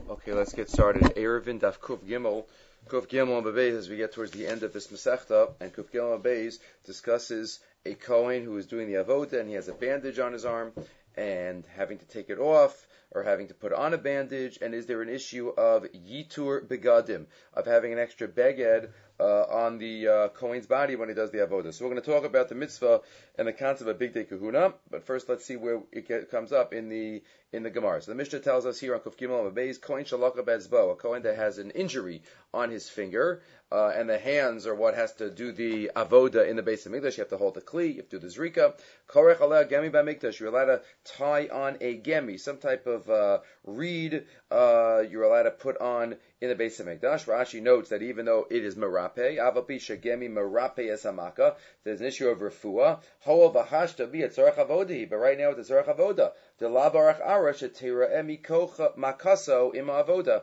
Okay, let's get started. Erevin Daf Kuf Gimel. Kuf Gimel and Beis, as we get towards the end of this Masechta, and Kuf Gimel and Beis discusses a Kohen who is doing the Avoda and he has a bandage on his arm and having to take it off or having to put on a bandage, and is there an issue of Yitur Begadim, of having an extra beged on the Kohen's body when he does the Avoda. So we're going to talk about the mitzvah and the concept of Big Day Kahuna, but first let's see where it comes up in the Gemara. So the Mishnah tells us here on Kuf Gimel Beis, Kohen Shalaka Bezbo, a Kohen that has an injury on his finger, and the hands are what has to do the Avoda in the Beis Hamikdash. You have to hold the Kli, you have to do the Zrika. Korech Aleh Gemi B'Hamikdash, you're allowed to tie on a Gemi, some type of reed, you're allowed to put on in the Beis Hamikdash. Rashi notes that even though it is Merape, Avapi Shagemi Merape Esamaka, there's an issue of Refuah. Ho'ol V'Hashta Bi Tzorach Avodi, but right now it's Tzorach Avoda. The Labarach Arash Tira Emi Kocha Makaso Ima Avoda.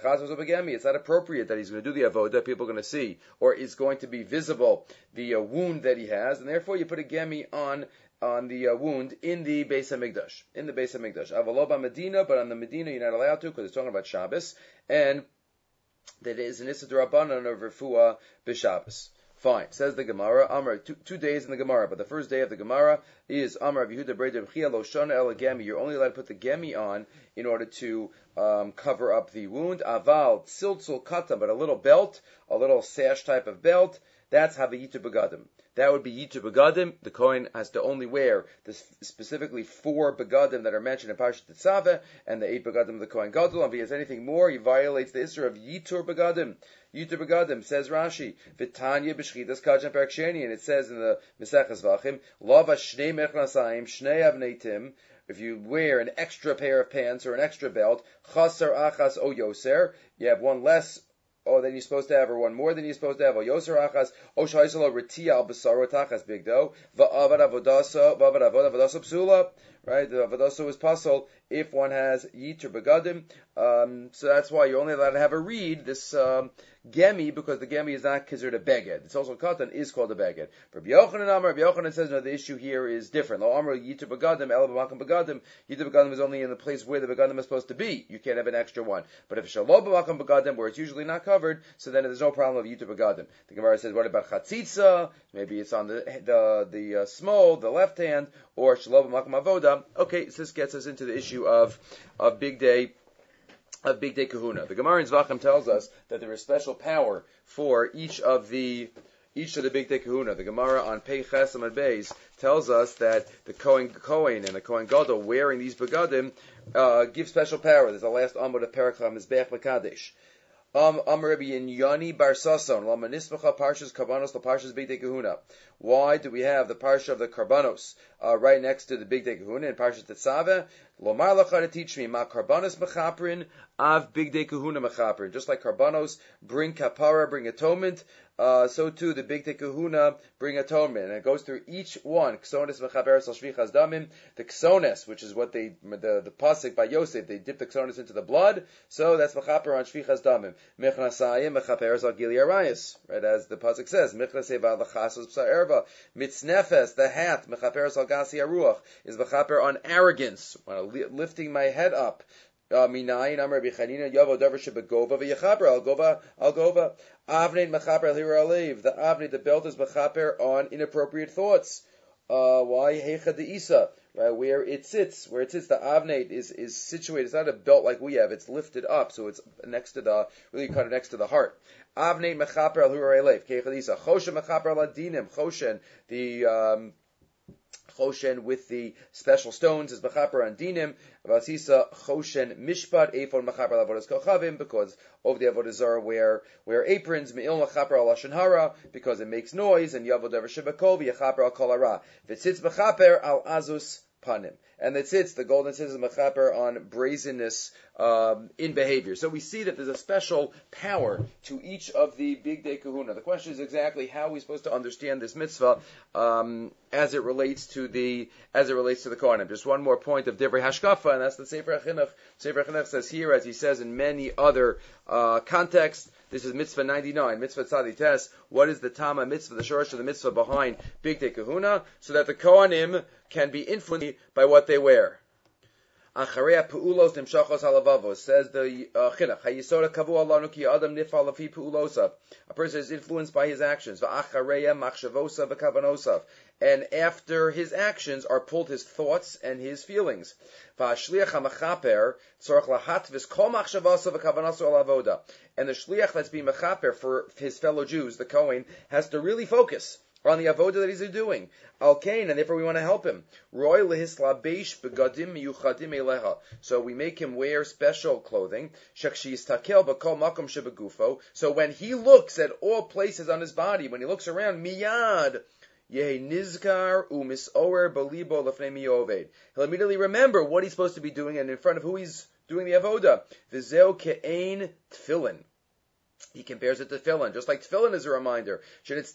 It's not appropriate that he's going to do the Avoda, people are going to see, or it's going to be visible, the wound that he has, and therefore you put a Gemi on the wound in the Beis Hamikdash. In the Beis Hamikdash. Avaloba Medina, but on the Medina you're not allowed to because it's talking about Shabbos, and that is an Issa D'Rabbanan of Refuah B'Shabbos. Fine. Says the Gemara, Amar, two days in the Gemara, but the first day of the Gemara is Amar of Yehuda Breda B'Chia Lo Shana El Gemi. You're only allowed to put the Gemi on in order to cover up the wound. Aval Tziltzul Kata, but a little belt, a little sash type of belt, that's Haviyitu Begadim. That would be Yitu Begadim. The Kohen has to only wear specifically 4 Begadim that are mentioned in Parshat Tetzaveh, and the 8 Begadim of the Kohen Gadol. And if he has anything more, he violates the Isra of Yitur Begadim. Yitur Begadim, says Rashi, V'tanya b'shchitas kajan perak sheni, and it says in the Meseches Vachim, Lava shnei mechnasayim, shnei avneitim, if you wear an extra pair of pants or an extra belt, chasar achas o yoser, you have one less than you're supposed to have, or one more than you're supposed to have, o yoser achas, o shaisalo ritia al basaro tachas bigdo, va'avad avodaso psula, right? The avodaso is puzzle if one has yitur begadim. So that's why you're only allowed to have a reed, this gemi, because the gemi is not considered a beged. It's also katan, is called a beged. Rabbi Yochanan says, no, the issue here is different. Lo amar yitur begadim, el b'makam begadim. Yitur begadim is only in the place where the begadim is supposed to be. You can't have an extra one. But if it's shalom b'makam begadim, where it's usually not covered, so then there's no problem of yitur begadim. The Gemara says, what about chatzitza? Maybe it's on the small, the left hand, or shalom b'makam avoda. Okay, so this gets us into the issue of Big Day Kahuna. The Gemara in Zvachim tells us that there is special power for each of the Big Day Kahuna. The Gemara on Pei Ches Amud Beis tells us that the Kohen and the Kohen Gadol wearing these begadim give special power. There's the last Amud of Perikah Mizbeach Mekadesh. Amar Rabbi Yinyani Bar Sason Lama Nispacha Parshas Karbanos La Parshas Big Day Kahuna. Why do we have the parsha of the Karbanos right next to the Big Day Kahuna in Parshas Tetzaveh? Lomar Lacha to teach me Ma Karbanos Mechaprin Av Big Day Kahuna Mechaprin. Just like Karbanos bring kapara, bring atonement, so too the Big Day Kahuna bring atonement. And it goes through each one. Ksones Mechaberes Al Shvichas Damim. The Ksones, which is what the pasuk by Yosef, they dip the Ksones into the blood, so that's Mechaper on Shvichas Damim. Mechnasayim Mechaperes Al Gili Arayis, right, as the pasuk says, Mechnasei Al Chasos Psa Erva. Mitznefes, the hat, Mechaperes Al Gasi Aruach, is Mechaper on arrogance, lifting my head up. Minayin Amar Bichanina Yavo Davar Shebegova v'Yechaper Al Gova Avnei Mechaper Al Hira Alev. The Avnei, the belt, is Mechaper on inappropriate thoughts. Why Heicha de Isa? Right, where it sits, the Avnei is situated. It's not a belt like we have; it's lifted up, so it's next to really kind of next to the heart. Avnei Mechaper Al Hira Alev. Heicha de Isa. Choshen Mechaper Al Adinim. Choshen, the Choshen with the special stones is Mechaper on Dinim. Vasisa Choshen Mishpat Ephon Mechaper Lavodas Kochavim, because over the Avodah Zarah wear aprons. Me'il Mechaper Al Lashon Hara, because it makes noise. And Yavo Davar Shebakol v'Yechaper Al Kol Hara. V'tzitz Mechaper Al Azus Panim. And the tzitz, the golden tzitz, is mechaper on brazenness in behavior. So we see that there's a special power to each of the Big Day Kahuna. The question is exactly how we're supposed to understand this mitzvah as it relates to the Kohanim. Just one more point of Divrei Hashkafa, and that's the Sefer HaChinuch. Sefer HaChinuch says here, as he says in many other contexts, this is mitzvah 99, mitzvah tzadi tes. What is the Tama mitzvah, the shorosh of the mitzvah behind Big Day Kahuna? So that the Kohanim can be influenced by what they wear. Acharei pu'ulos nimshachos halavavos, says the Chinuch. Hayisod kavu alanu ki adam nifal lafi pu'ulosav. A person is influenced by his actions. Va'acharei machshavosav v'kavanosav. And after his actions are pulled his thoughts and his feelings. Va'ashliach ha'machaper tzorach lahatvis kol machshavosav v'kavanosav al avoda. And the shliach that's being mechaper for his fellow Jews, the Kohen, has to really focus on the avoda that he's doing. Al Kain, and therefore we want to help him. Roy lehislabesh begadim miyuchadim eleha. So we make him wear special clothing. Shakshiyis bakol makom shebegufo. So when he looks at all places on his body, when he looks around, miyad yehi nizkar umisorer balibo lefnei miyoved. He'll immediately remember what he's supposed to be doing and in front of who he's doing the avoda. V'zeo ke'ein tefillin. He compares it to tefillin, just like tefillin is a reminder. Right,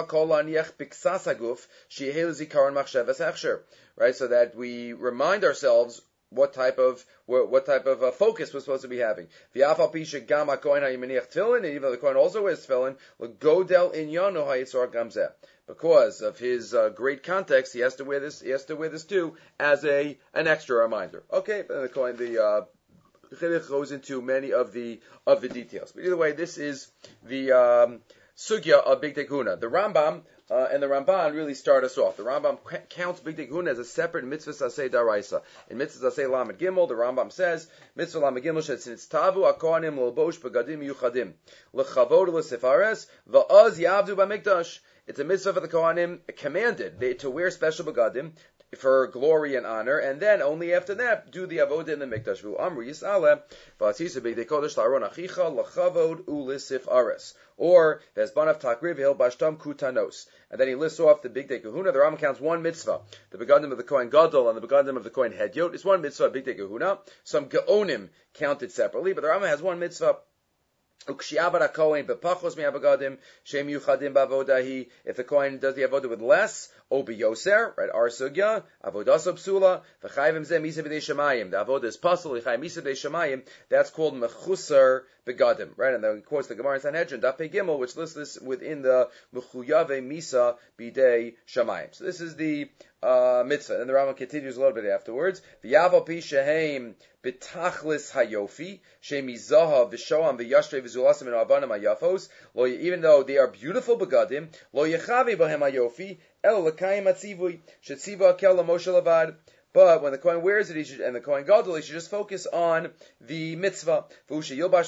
so that we remind ourselves what type of focus we're supposed to be having. And even though the Kohen also wears tefillin, because of his great context, he has to wear this. He has to wear this too as an extra reminder. Okay, but the Kohen, the Chinuch goes into many of the details. But either way, this is the sugya of Bigdei Kehuna. The Rambam and the Ramban really start us off. The Rambam counts Bigdei Kehuna as a separate mitzvah saseh daraisa. In mitzvah saseh lamed gimel, the Rambam says, mitzvah lamed gimel shetznitztavu akohanim l'lbosh begadim yuchadim l'chavod l'sefares va'az yavdu b'mikdash. It's a mitzvah for the Kohanim commanded to wear special begadim for glory and honor, and then only after that do the avodah in the mikdash. Or there's banav takriv hil bashtam kutanos, and then he lists off the Bigdei Kehuna. The Rambam counts one mitzvah. The begadim of the Kohen Gadol and the begadim of the Kohen Hedyot is one mitzvah. Bigdei Kehuna. Some Geonim counted separately, but the Rambam has one mitzvah. If the Kohen does the avodah with less, obi yoser, right? Our sugya, avodah psula, v'chayvim zeh misa b'dei shemayim. The avodah is pasul, v'chayim misa b'dei shemayim. That's called mechusar begadim, right? And then he quotes the Gemara in Sanhedrin, Daf Pei Gimel, which lists this within the mechuyave misa b'dei shemayim. So this is the mitzvah. And the Rambam continues a little bit afterwards. V'yaval pi sheheim b'tachlis hayofi shemizaha v'shoam v'yashrei v'zulasim and abanim hayafos. Even though they are beautiful begadim, lo yechavi b'hem hayofi el l'kayim atzivui shetziva akel l'moshe lavad. But when the Kohen wears it, and the Kohen Gadol, he should just focus on the mitzvah. And he should always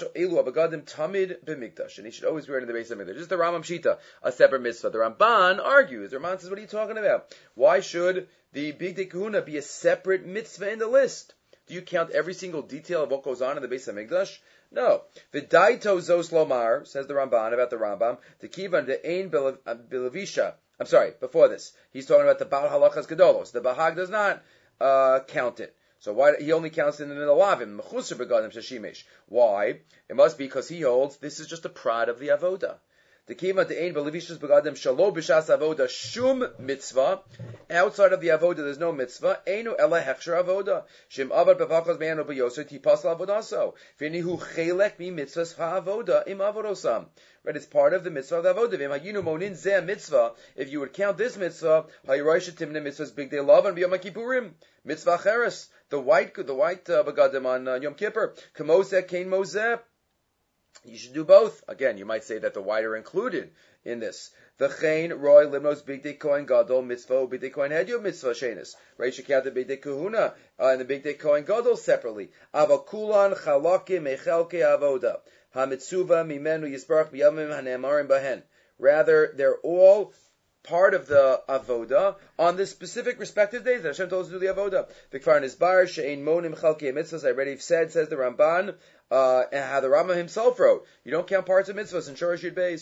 wear it in the base of the mikdash. This is the Rambam Shita, a separate mitzvah. The Ramban argues. The Ramban says, what are you talking about? Why should the Bigdei Kehuna be a separate mitzvah in the list? Do you count every single detail of what goes on in the base of mikdash? No. V'daito zos lomar, says the Ramban about the Rambam, the kivan de ein bilavisha. I'm sorry, before this. He's talking about the Baal Halachas Gedolos. The Bahag does not count it. So why he only counts in the Nilavim, Mechusar begadim sheshimesh. Why? It must be because he holds this is just a prod of the avoda. The kiva the ein belivishas begadim shalo b'shas avoda shum mitzvah. Outside of the avoda, there's no mitzvah. Einu ela hechsher avoda. Shem avad b'vachos me'anu b'yoser tipasal avodaso. V'nihu chelek mi mitzvahs ha'avoda im avodosam. Right, it's part of the mitzvah of the avoda. V'imaginu monin zeh mitzvah. If you would count this mitzvah, ha'yirosh timne mitzvahs bigdei lavan b'yom kippurim. Mitzvah cheres. The white begadim on Yom Kippur. Kamoseh kein moseh. You should do both. Again, you might say that the white are included in this. The chain roy limnos bigdei kohen gadol mitzvah bigdei kohen hedyot mitzvah shenis. Right, you should count the bigdei kahuna and the bigdei kohen gadol separately. Avakulan chalakim mechelke avoda hamitzuva mimenu yisbarach b'yamim hanemarim bahen. Rather, they're all part of the avoda on the specific respective days that Hashem told us to do the avoda. The Kfar Nizbar she'ein monim chalkei mitzvahs. I already said, says the Ramban. And how the Rambam himself wrote, you don't count parts of mitzvahs in Shorosh Yud Beis.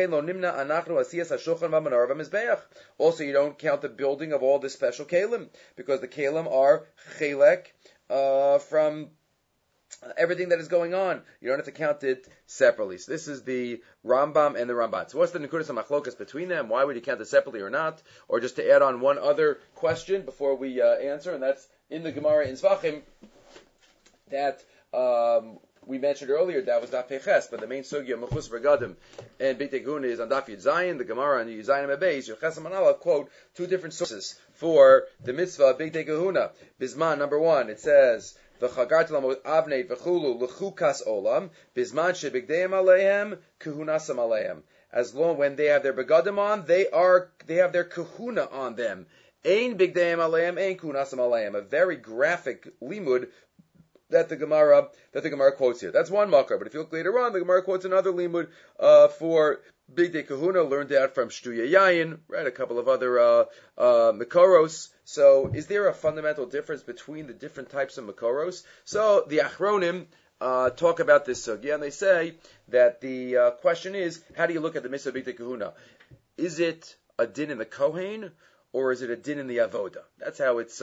Also, you don't count the building of all the special kalim, because the kalim are chelek from everything that is going on. You don't have to count it separately. So this is the Rambam and the Ramban. So what's the Nekudas HaMachlokas between them? Why would you count it separately or not? Or just to add on one other question before we answer, and that's in the Gemara in Zvachim, that we mentioned earlier that was Daf Peches, but the main sugya Mechus Begadim and Bigdei Kahuna is on Daf Yud Zayin. The Gemara on Yud Zayin Abeis Yochesam Manala quote two different sources for the mitzvah of Bigdei Kahuna. Bisman number 1, it says V'chagarti lamot avnei v'chulu l'chukas olam bisman shebigdeim aleihem kahunasam aleihem. As long when they have their begadim on, they have their kahuna on them. Ein bigdeim aleihem, ein kahunasam aleihem. A very graphic limud that the Gemara quotes here. That's one makar. But if you look later on, the Gemara quotes another limud for Bigdei Kahuna, learned out from Shtuya Yayin, right? A couple of other Makoros. So, is there a fundamental difference between the different types of Makoros? So, the Achronim talk about this sugya, and they say that the question is, how do you look at the mitzvah Bigdei Kahuna? Is it a din in the Kohen, or is it a din in the avoda? That's how it's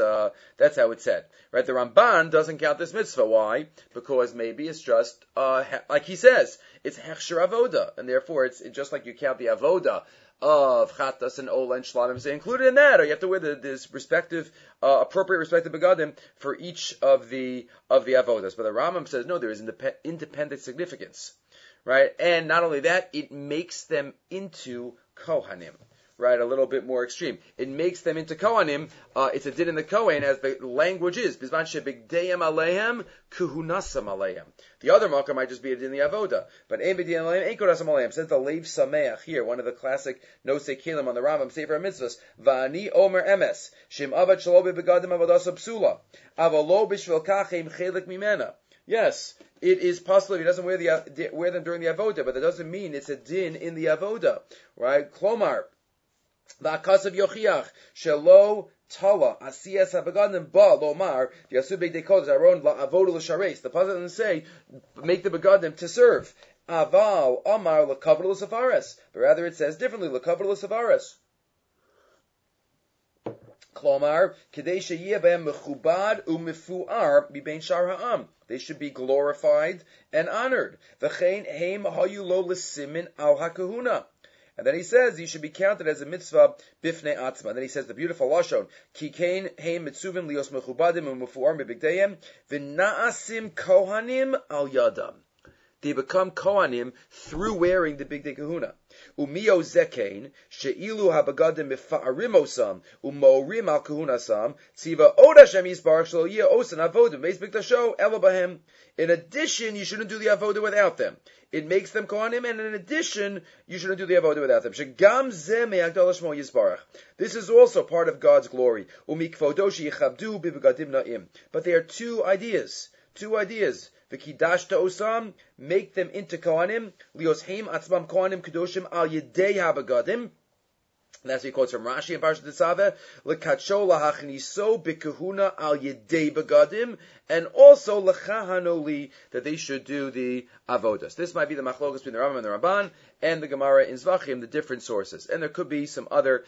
said, right? The Ramban doesn't count this mitzvah. Why? Because maybe it's just like he says, it's hechsher avoda, and therefore it's just like you count the avoda of chatas and ola and shlamim, say included in that, or you have to wear this respective appropriate respective begadim for each of the avodas. But the Rambam says no, there is independent significance, right? And not only that, it makes them into kohanim. Right, a little bit more extreme. It makes them into Kohanim. It's a din in the Kohen, as the language is. Bizman shebigdeim aleihem, kuhunasam aleihem. The other makar might just be a din in the Avoda. But ein bigdeim aleihem, ein kuhunasam aleihem. Says the Leiv Sameach here, one of the classic Nosei Kelim on the Rambam Sefer HaMitzvos. Va'ani omer emes, shem avad shelo bebegadim avodas psula, avalo b'shvel kachem chelik mimena. Yes, it is possible if he doesn't wear them during the Avoda, but that doesn't mean it's a din in the Avoda. Right? Klomar, Va'akasav yochiach shelo tala asiyas habegadim ba lomar v'yasu b'gdei kodesh aron la'avodu l'shareis. The pasuk doesn't say make the begadim to serve. Aval amar l'kavod l'safares, but rather it says differently l'kavod l'safares. Klomar kedei sheyeh b'hem mechubad u'mefuar mibein shar ha'am. They should be glorified and honored. V'chein heim hayu lo l'simin al hakahuna. And then he says he should be counted as a mitzvah bifnei atzma. And then he says the beautiful lashon, ki kein heim mitzuvim lios mechubadim u'mefuarim bebigdeihem v'na'asim kohanim al yadam. They become kohanim through wearing the Bigdei Kahuna. Umio zekein sheilu habagadim mifa'arim osam u'morim al kahunasam tziva od Hashem yisbarach shelo yeh osan avodim beis bikdasho elo bahem. In addition, you shouldn't do the avodah without them. It makes them kohanim, and in addition, you shouldn't do the avodah without them. Shegam zeh me'agdal Shmo yisbarach. This is also part of God's glory. Umikvodo sheyichabdu b'begadim na'im. But there are two ideas. V'kidashta osam, make them into kohanim. Lios heim atzmam kohanim kedoshim al yedei habagadim. That's what he quotes from Rashi and Parshat Tetzaveh. L'katsho lahachniso b'kahuna al yedei begadim, and also l'chahanoli, that they should do the avodas. This might be the machlokas between the Rambam and the Ramban and the Gemara in Zvachim, the different sources, and there could be some other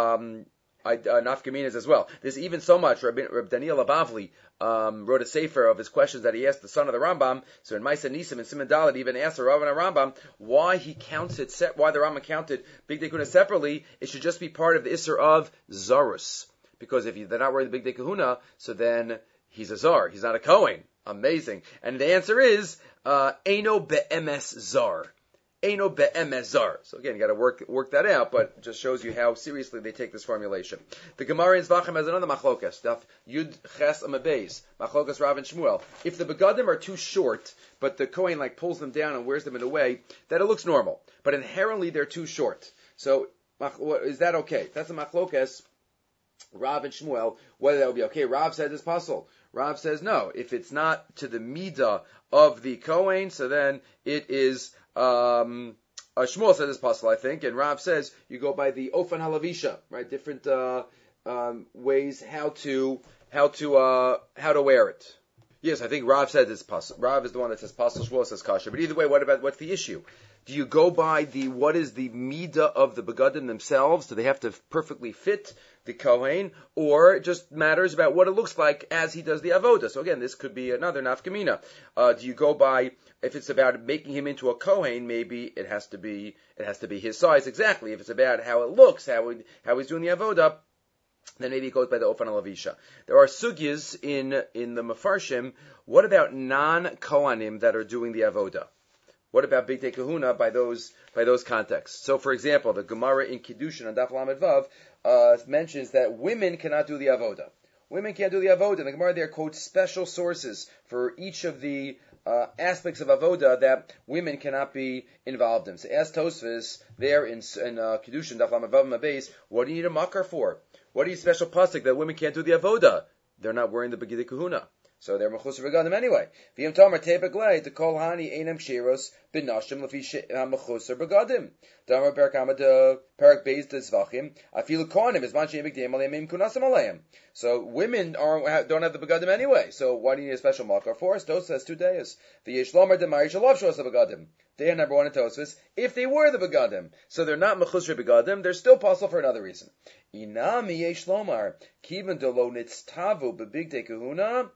nafkaminas as well. There's even so much. Reb Daniel Abavli wrote a sefer of his questions that he asked the son of the Rambam. So in Maisa Nisim and Siman Dalet, even asked the Rav and the Rambam why he counts it, why the Rambam counted Bigdei Kahuna separately. It should just be part of the Isser of Zarus, because if they're not wearing the Bigdei Kahuna, so then he's a Zar. He's not a Kohen. Amazing. And the answer is Eino be'emes Zar. Eino be'emes zar. So again, you got to work that out, but it just shows you how seriously they take this formulation. The Gemara in Zvachim has another machlokas, Daf Yud Ches Amabeis, machlokas Rav and Shmuel. If the begadim are too short, but the Kohen pulls them down and wears them in a way that it looks normal, but inherently they're too short. So is that okay? That's a machlokas Rav and Shmuel, whether that would be okay. Rav says it's possible. Rav says no. If it's not to the midah of the Kohen, so then it is Shmuel says it's possible, I think, and Rav says you go by the Ofan Halavisha, right? Different ways how to wear it. Yes, I think Rav says it's possible. Rav is the one that says possible. Shmuel says kasha. But either way, what's the issue? Do you go by what is the midah of the begadim themselves? Do they have to perfectly fit the Kohen, or it just matters about what it looks like as he does the avodah? So again, this could be another nafkamina. Do you go by, if it's about making him into a Kohen, maybe it has to be his size exactly. If it's about how it looks, how he's doing the avodah, then maybe it goes by the Ofan al-Avisha. There are sugyas in the Mefarshim. What about non-Kohanim that are doing the avoda? What about Bigdei Kahuna by those contexts? So, for example, the Gemara in Kiddushin on Daf Lamed Vav mentions that women cannot do the avoda. Women can't do the avoda. The Gemara there quotes special sources for each of the aspects of avoda that women cannot be involved in. So, ask Tosfos there in Kiddushin Daf Lamed Vav Mabeis, what do you need a makar for? What do you special pasuk that women can't do the avoda? They're not wearing the Bigdei Kahuna. So they're mechusar begadim anyway. V'yim tamar tebeglei to kol hani einam shiros b'nashim lefi mechusar begadim. Damar perak amad perak beis tzvachim afilu kohanim is man she'im b'gdei aleim kunasim aleim. So women don't have the begadim anyway. So why do you need a special makar for us? Tosfos says 2 days. V'yesh lomer demari shalav shos begadim. Day number 1 in Tosfos. If they were the begadim, so they're not mechusar begadim, they're still possible for another reason. Inami yesh lomar kiven delo nitztavu b'bigdei kahuna.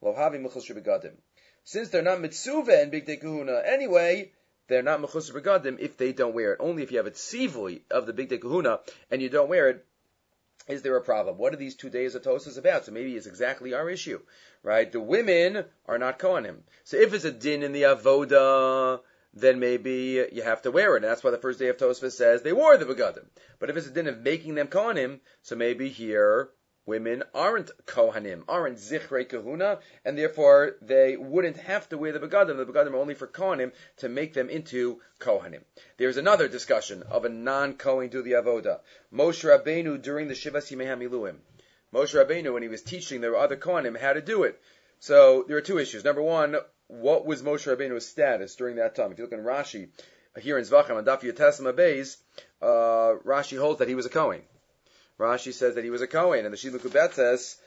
Since they're not mitzuva and Bigdei Kahuna anyway, they're not mechusar begadim if they don't wear it. Only if you have a tzivui of the Bigdei Kahuna and you don't wear it, is there a problem? What are these 2 days of Tosfos about? So maybe it's exactly our issue, right? The women are not kohanim. So if it's a din in the avoda, then maybe you have to wear it. And that's why the first day of Tosfos says they wore the begadim. But if it's a din of making them kohanim, so maybe here women aren't kohanim, aren't zichrei kahuna, and therefore they wouldn't have to wear the begadim. The begadim are only for kohanim to make them into kohanim. There's another discussion of a non-kohen do the avoda. Moshe Rabbeinu during the Shivas Yimei HaMiluim. Moshe Rabbeinu, when he was teaching the other kohanim how to do it. So there are 2 issues. Number 1, what was Moshe Rabbeinu's status during that time? If you look in Rashi, here in Zvachim, on Daf Yotasma Beis, Rashi holds that he was a kohen. Rashi says that he was a Kohen, and the Shiluk Ubetzes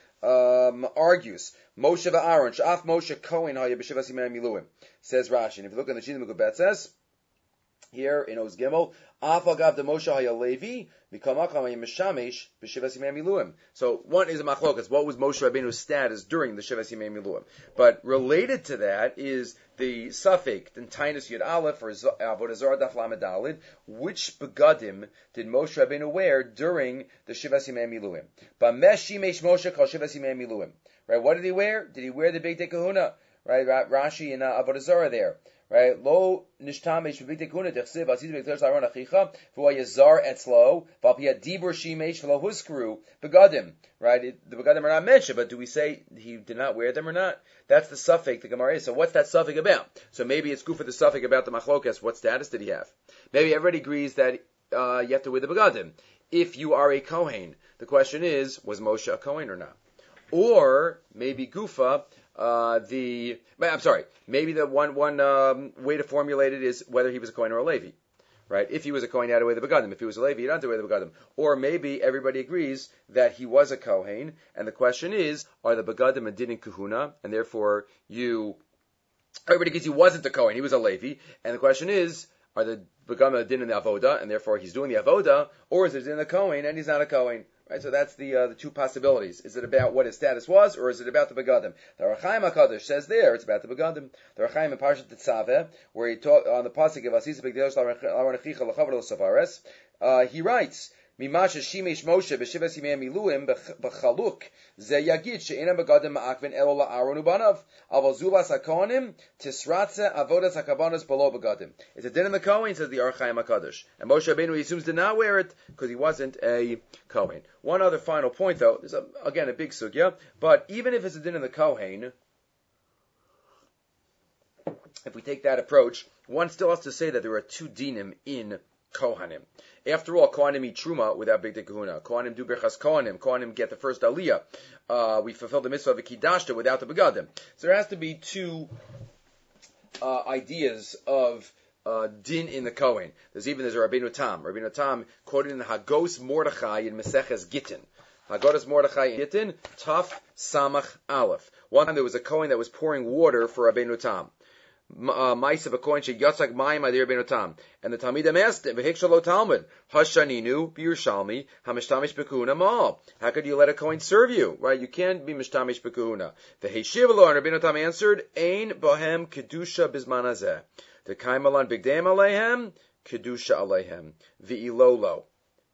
argues Moshe va'Aaron sh'af Moshe Kohen haya b'shivas yimei miluim. Says Rashi, and if you look in the Shiluk Ubetzes here in Oz Gimel, af agav de Moshe haya Levi mikamacham haya mishamesh b'shivas yimei miluim. So one is a machlokas. What was Moshe Rabbeinu's status during the Shivas Yimei Miluim? But related to that is the suffix in Tainus Yud Aleph or Avodah Zarah Daf Lamed Daled. Which begadim did Moshe Rabbeinu wear during the Shivas Yimei Miluim? B'mesh shimesh Moshe kol Shivas Yimei Miluim. Right? What did he wear? Did he wear the Bigdei Kahuna? Right? Rashi in Avodah Zarah there. Right? Lo nishtamesh b'bigdei kahuna dechsiv asid b'kler aron achicha v'hu yazar etzlo v'alpiyat dibur shimesh v'lo huskru begadim. Right? The begadim are not mentioned, but do we say he did not wear them or not? That's the suffix the Gemara is. So what's that suffix about? So maybe it's good for the suffix about the machlokas. What status did he have? Maybe everybody agrees that you have to wear the begadim. If you are a kohen, the question is, was Moshe a kohen or not? Or maybe gufa. Maybe the one way to formulate it is whether he was a Kohen or a Levi, right? If he was a Kohen, he had to wear the begadim. If he was a Levi, he didn't have to wear the begadim. Or maybe everybody agrees that he was a Kohen, and the question is, are the begadim a din in kahuna, and therefore everybody agrees he wasn't a Kohen, he was a Levi, and the question is, are the begadim a din in the avoda, and therefore he's doing the avoda, or is it in the Kohen and he's not a Kohen? Right, so that's the 2 possibilities. Is it about what his status was, or is it about the begadim? The Rechaim HaKadosh says there it's about the begadim. The Rechaim in Parshat Tetzaveh, where he taught on the pasuk of Asisa B'Gdelos L'Aron Achicha L'Chavod L'Savares, he writes, Mimasha Shimesh Moshe B'Shivas Yimei Miluim B'Chaluk Ze Yagid She'enam Begadim Ma'akvin Elo La'Aaron Ubanav Aval Zulas HaKohanim Tisratze Avodas HaKabanos Below Begadim. It's a din in the Kohen, says the Rechaim HaKadosh. And Moshe Rabbeinu, he assumes, did not wear it because he wasn't a Kohen. One other final point, though, there's again a big sugya, but even if it's a din in the Kohen, if we take that approach, one still has to say that there are 2 dinim in Kohanim. After all, Kohanim eat Truma without Bigdei Kahuna. Kohanim do Berchas Kohanim. Kohanim get the first Aliyah. We fulfill the mitzvah of the Kidashta without the Begadim. So there has to be 2 ideas of din in the Kohen. There's a Rabbeinu Tam. Rabbeinu Tam quoted in the Hagos Mordechai in Meseches Gittin. Hagos Mordechai in Gittin, Taf Samach Aleph. One time there was a Kohen that was pouring water for Rabbeinu Tam. Ma'asav a Kohen sheyatzak mayim adir Rabbeinu Tam. And the Talmidim asked him, V'hikshalo Talmud, Hashaninu b'Yerushalmi hamishtamish b'kahuna ma'al. How could you let a Kohen serve you? Right? You can't be mishtamish b'kahuna. V'heshivalo, and Rabbeinu Tam answered, Ein bohem kedusha bizman hazeh. The kaimalan bigdeim aleihem, kedusha aleihem. V'ilolo.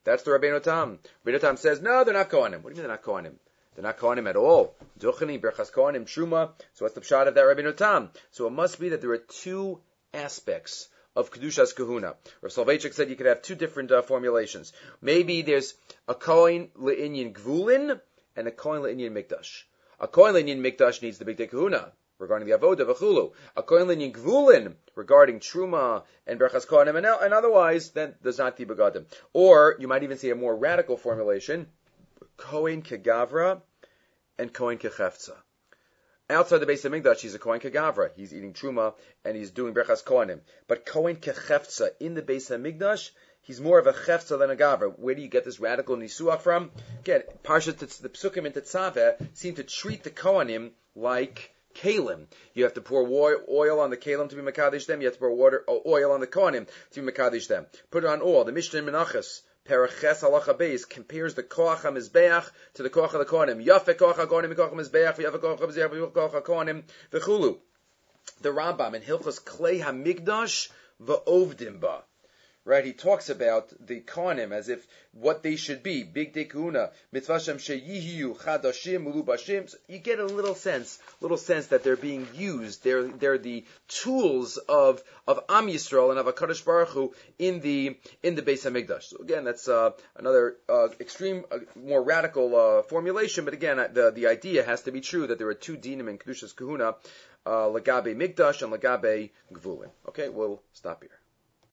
That's the Rabbeinu Tam. Rabbeinu Tam says, no, they're not Kohanim. What do you mean they're not Kohanim? They're not Kohanim at all. Duchani, Berchas Kohanim, Truma. So what's the pshat of that Rabbeinu Tam? So it must be that there are two aspects of Kedushas Kahuna. Rav Soloveitchik said you could have two different formulations. Maybe there's a Kohen Le'inyan Gvulin and a Kohen Le'inyan Mikdash. A Kohen Le'inyan Mikdash needs the Bigdei Kahuna regarding the Avodah V'chulu. A Kohen Le'inyan Gvulin regarding Truma and Berchas Kohanim and otherwise, then does not the Begadim. Or you might even see a more radical formulation, Kohen Kegavra and Kohen Kechefza. Outside the Beis HaMikdash, he's a Kohen Kegavra. He's eating Truma and he's doing Berchas Kohanim. But Kohen Kechefza in the Beis HaMikdash, he's more of a Chefza than a Gavra. Where do you get this radical Nisuach from? Again, the Psukim in Tetzaveh seem to treat the Kohanim like Kalim. You have to pour oil on the Kalim to be Makadesh them. You have to pour oil on the Kohanim to be Makadesh them. Put it on oil. The Mishnah in Menachos, Paraches Halacha Beis, compares the Koach HaMizbeach to the Koach of the Kohanim. Yafe Koach HaKohanim, Koach HaMizbeach, Yafe Koach HaMizbeach, Koach HaKohanim, V'chulu. The Rambam in Hilchos Klei HaMikdash V'ovdim Ba. Right, he talks about the Kohanim as if what they should be. Bigdei Kahuna, Mitzvashem Sheyihiyu Chadashim Mulubashim. So you get a little sense that they're being used. They're the tools of Am Yisrael and of HaKadosh Baruch Hu in the Beis HaMikdash. So again, that's another extreme, more radical formulation. But again, the idea has to be true that there are two dinim in Kedushas Kahuna, Lagabe Mikdash and Lagabe Gvulin. Okay, we'll stop here.